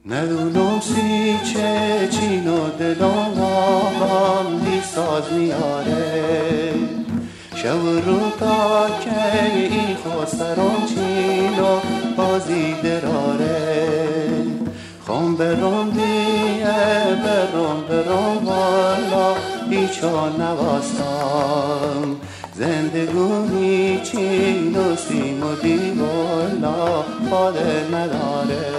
ندونم چه چین و دلم هم بی ساز میاره شب رو تا که ای خواسترم چین و بازی دراره خون برام دیه برام والا بیچا نواستم زندگونی چین و سیم و دیوالا فاده نداره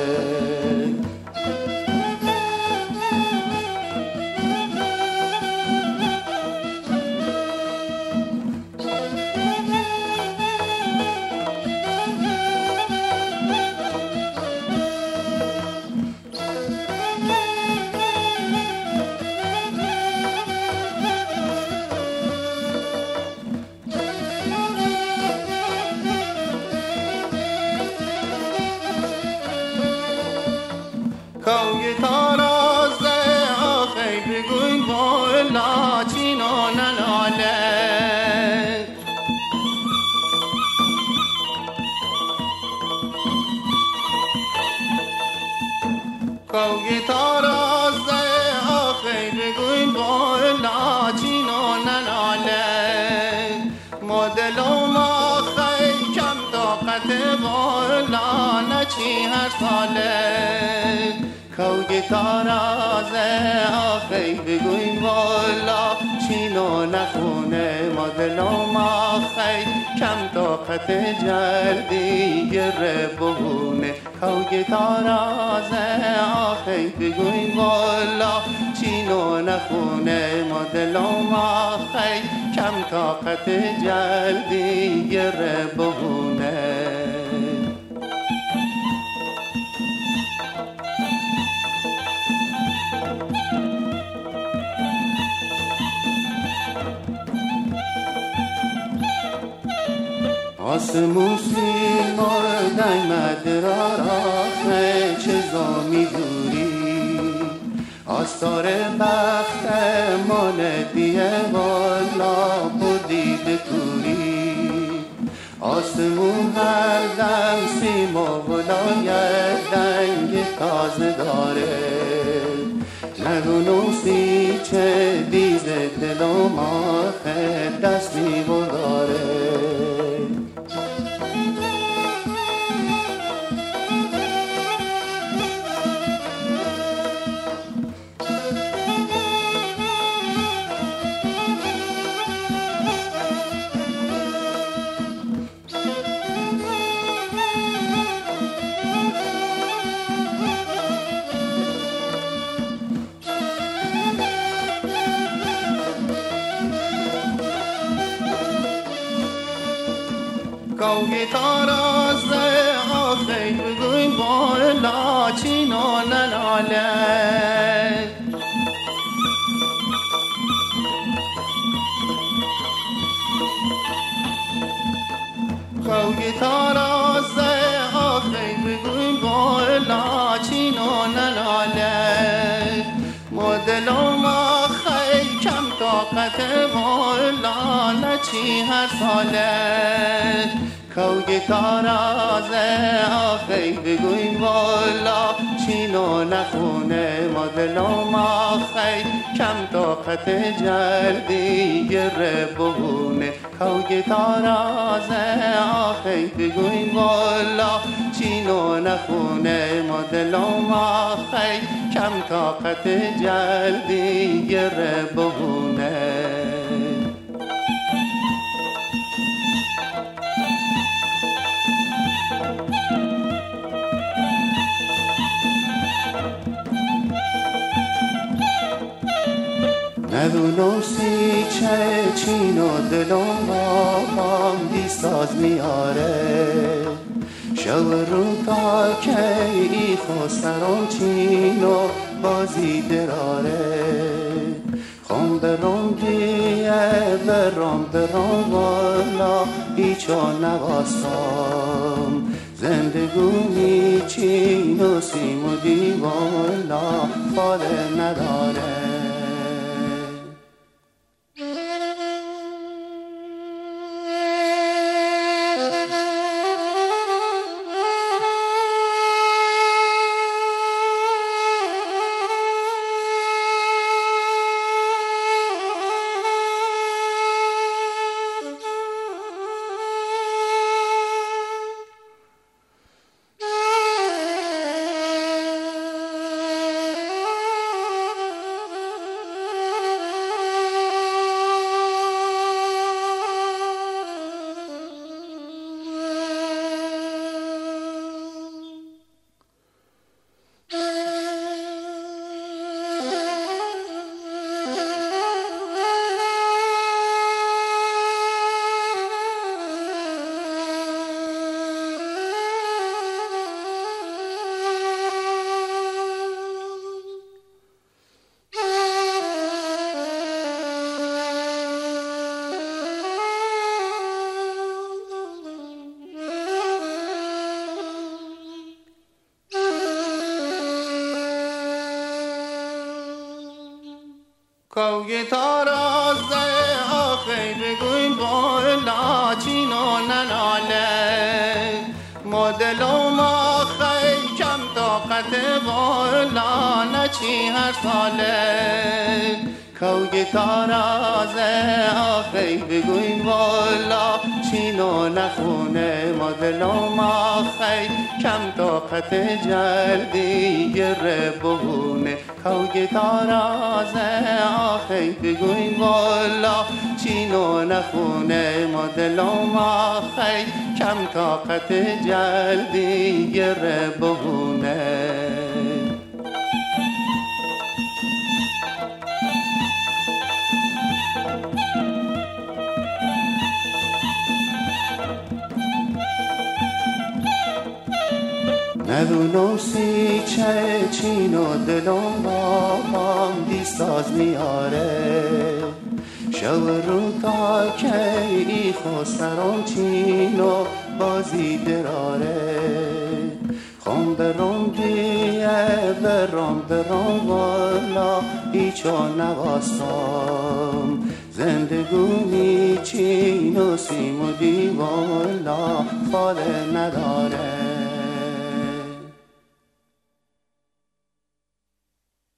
کوی تارازه آخی بگوین بالا چینو نناله کوی تارازه آخی بگوین بالا چینو نناله مدلوم آخی کم طاقت بالا نچی هر ساله کوی تارازه آخی بگوین والا چینو نخونه مدلوم آخی کم طاقت جلدی گره بهونه کوی تارازه آخی بگوین والا چینو نخونه مدلوم آخی کم طاقت جلدی گره بهونه آسمون سیمای مدرار آخه چه زامی دوری آستار بخت ماندیه والا بودید کوری آسمون هر دم سیما ولایت دنگ تازه داره نگونو سی چه دیزه دلم آخه دست میبرداره کوی تارازه آخی بگوین بالا چینو نناله کوی تارازه آخی بگوین بالا چینو نناله مدلوم آخی کم طاقت بالا نچی هر ساله کوی تارازه آخی بگوین والا چینو نخونه مدلوم آخی کم طاقت جلدی گره بهونه کوی تارازه آخی بگوین والا چینو نخونه مدلوم آخی کم طاقت جلدی گره بهونه ندونم چه چین و دلم هم بی ساز میاره شب رو تا که ای خواسترم چین و بازی دراره خون برام دیه برام والا بیچا نواستم زندگونی چین و سیم و دیوالا فاده نداره کوی تارازه آخی بگوین بالا چینو نناله مدلو ما خی کم طاقت بالا نچی هر ساله کوی تارازه آخی بگوین بالا چینو نخونه مدلو ما خی کم طاقت جلدی گره بهونه کوی تارازه آخی بگوین بالا چینو نخونه مدلو ما خی کم طاقت جلدی گره بهونه ندونم سی چه چینو دلم با دیستاز میاره شو رو تا که ای خسرم چینو بازی دراره خم برم دیه برم والا ایچا نواستم زندگونی چینو سیم و دیوالا خاله نداره